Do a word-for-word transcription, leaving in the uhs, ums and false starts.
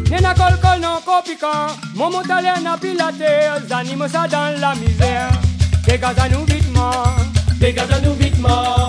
Nena col col non copica, momo talena pilate, zanimo ça dans la misère. Dégage à nous vite, Dégage à nous vite,